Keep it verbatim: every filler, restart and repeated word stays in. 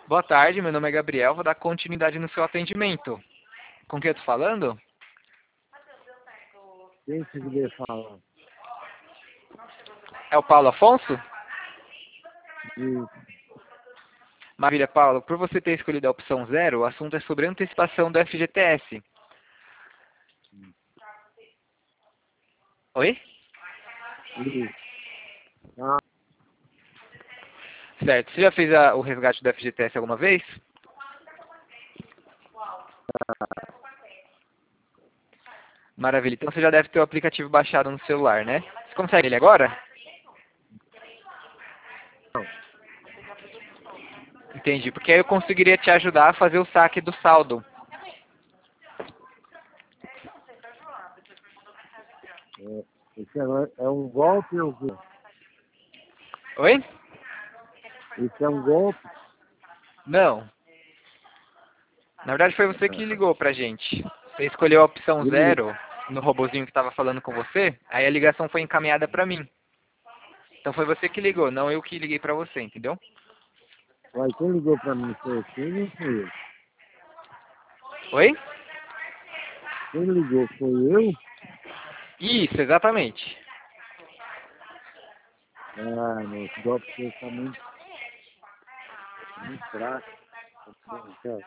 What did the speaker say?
Boa tarde, meu nome é Gabriel, vou dar continuidade no seu atendimento. Com quem eu tô falando? Quem que quiser falar? É o Paulo Afonso? De, Maravilha, Paulo. Por você ter escolhido a opção zero, o assunto é sobre antecipação do F G T S. Oi? de, ah, Certo. Você já fez a- o resgate do F G T S alguma vez? Maravilha. Então você já deve ter o aplicativo baixado no celular, né? Você consegue ele agora? não. Entendi. Porque aí eu conseguiria te ajudar a fazer o saque do saldo. É, esse é, é um golpe ou quê? Oi? Esse é um golpe? Não. Na verdade foi você que ligou pra gente. Você escolheu a opção Ele, zero no robozinho que estava falando com você, aí a ligação foi encaminhada pra mim. Então foi você que ligou, não eu que liguei pra você, entendeu? Uai, quem ligou pra mim foi você, não foi eu. Oi? Quem ligou foi eu? Isso, exatamente. Ah, não, esse golpe seu tá muito, muito fraco. Tá bom, tchau.